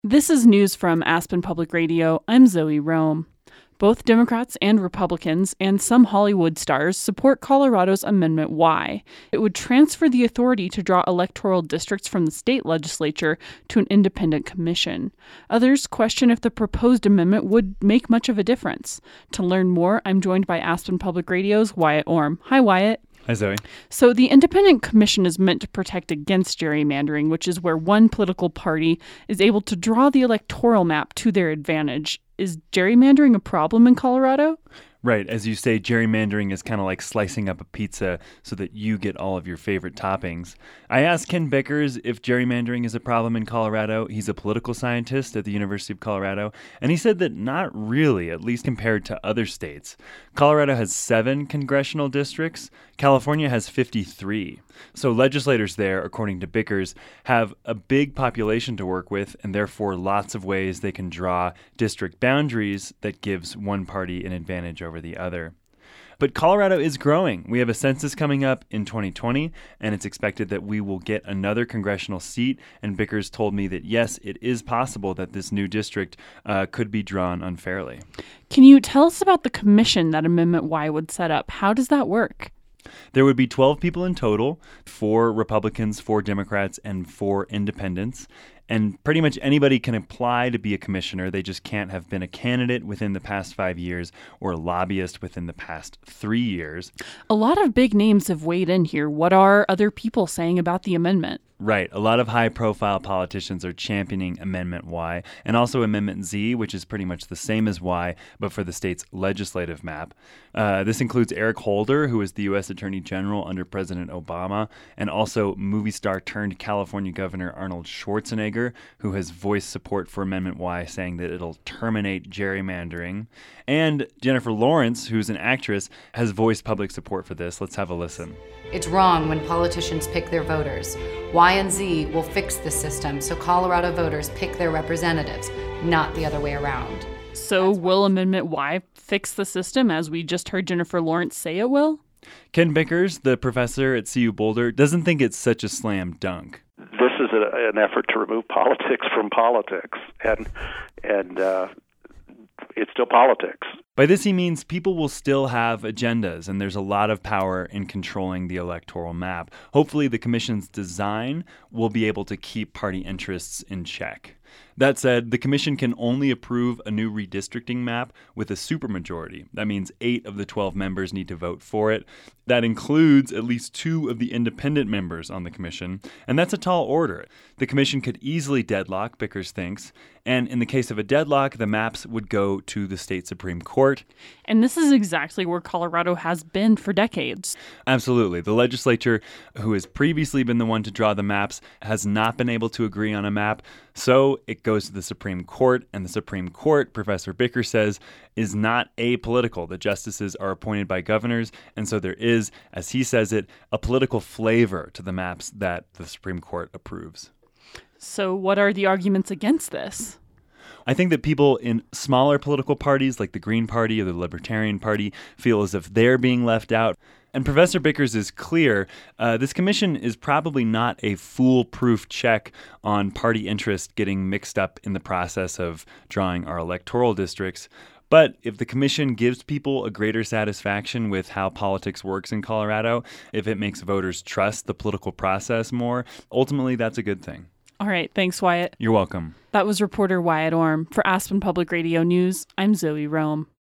This is news from Aspen Public Radio. I'm Zoe Rome. Both Democrats and Republicans and some Hollywood stars support Colorado's Amendment Y. It would transfer the authority to draw electoral districts from the state legislature to an independent commission. Others question if the proposed amendment would make much of a difference. To learn more, I'm joined by Aspen Public Radio's Wyatt Orm. Hi, Wyatt. Hi, Zoe. So the Independent Commission is meant to protect against gerrymandering, which is where one political party is able to draw the electoral map to their advantage. Is gerrymandering a problem in Colorado? Right. As you say, gerrymandering is kind of like slicing up a pizza so that you get all of your favorite toppings. I asked Ken Bickers if gerrymandering is a problem in Colorado. He's a political scientist at the University of Colorado, and he said that not really, at least compared to other states. Colorado has 7 congressional districts. California has 53. So legislators there, according to Bickers, have a big population to work with and therefore lots of ways they can draw district boundaries that gives one party an advantage over the other. But Colorado is growing. We have a census coming up in 2020, and it's expected that we will get another congressional seat. And Bickers told me that, yes, it is possible that this new district could be drawn unfairly. Can you tell us about the commission that Amendment Y would set up? How does that work? There would be 12 people in total, 4 Republicans, 4 Democrats, and 4 independents. And pretty much anybody can apply to be a commissioner. They just can't have been a candidate within the past 5 years or a lobbyist within the past 3 years. A lot of big names have weighed in here. What are other people saying about the amendment? Right. A lot of high-profile politicians are championing Amendment Y and also Amendment Z, which is pretty much the same as Y, but for the state's legislative map. This includes Eric Holder, who was the U.S. Attorney General under President Obama, and also movie star turned California Governor Arnold Schwarzenegger, who has voiced support for Amendment Y, saying that it'll terminate gerrymandering. And Jennifer Lawrence, who's an actress, has voiced public support for this. Let's have a listen. It's wrong when politicians pick their voters. Y and Z will fix the system so Colorado voters pick their representatives, not the other way around. So will Amendment Y fix the system, as we just heard Jennifer Lawrence say it will? Ken Bickers, the professor at CU Boulder, doesn't think it's such a slam dunk. This is an effort to remove politics from politics, and it's still politics. By this, he means people will still have agendas, and there's a lot of power in controlling the electoral map. Hopefully, the commission's design will be able to keep party interests in check. That said, the commission can only approve a new redistricting map with a supermajority. That means 8 of the 12 members need to vote for it. That includes at least 2 of the independent members on the commission, and that's a tall order. The commission could easily deadlock, Bickers thinks, and in the case of a deadlock, the maps would go to the state Supreme Court. And this is exactly where Colorado has been for decades. Absolutely. The legislature, who has previously been the one to draw the maps, has not been able to agree on a map, so it goes to the Supreme Court, and the Supreme Court, Professor Bickers says, is not apolitical. The justices are appointed by governors, and so there is, as he says it, a political flavor to the maps that the Supreme Court approves. So what are the arguments against this? I think that people in smaller political parties like the Green Party or the Libertarian Party feel as if they're being left out. And Professor Bickers is clear, this commission is probably not a foolproof check on party interest getting mixed up in the process of drawing our electoral districts. But if the commission gives people a greater satisfaction with how politics works in Colorado, if it makes voters trust the political process more, ultimately that's a good thing. All right. Thanks, Wyatt. You're welcome. That was reporter Wyatt Orm. For Aspen Public Radio News, I'm Zoe Rome.